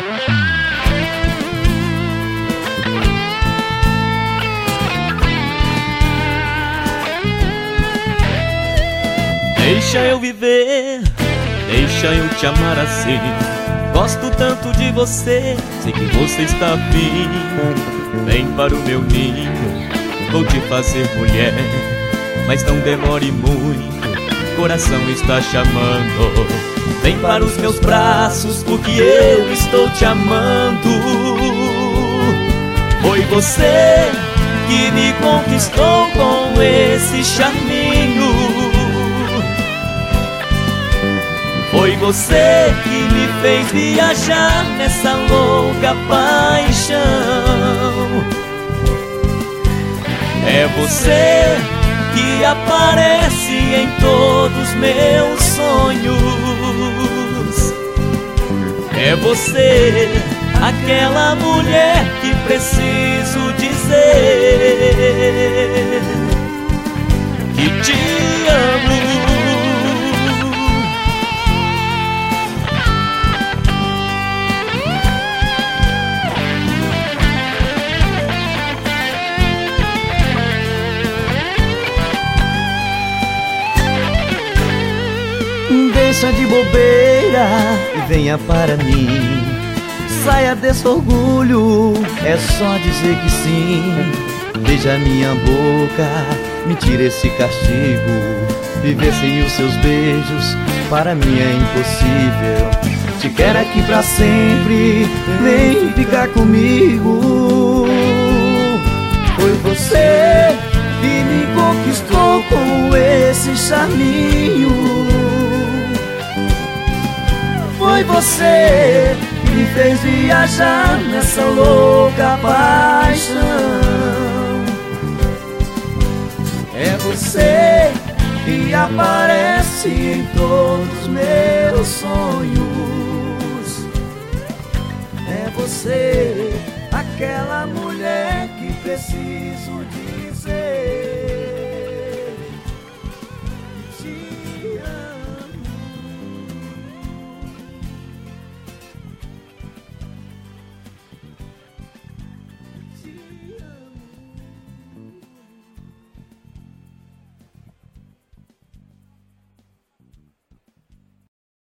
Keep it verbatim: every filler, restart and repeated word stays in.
Deixa eu viver, deixa eu te amar assim. Gosto tanto de você, sei que você está afim. Vem para o meu ninho, vou te fazer mulher. Mas não demore muito, coração está chamando. Vem para os meus braços, porque eu estou te amando. Foi você que me conquistou com esse charminho. Foi você que me fez viajar nessa louca paixão. É você que aparece em todos meus sonhos. É você, aquela mulher que preciso dizer que te amo. Deixa de bobeira e venha para mim. Saia desse orgulho, é só dizer que sim. Beija minha boca, me tira esse castigo. Viver sem os seus beijos para mim é impossível. Te quero aqui pra sempre, vem ficar comigo. Foi você que me conquistou com esse charminho. Foi você que me fez viajar nessa louca paixão. É você que aparece em todos os meus sonhos. É você, aquela mulher que preciso dizer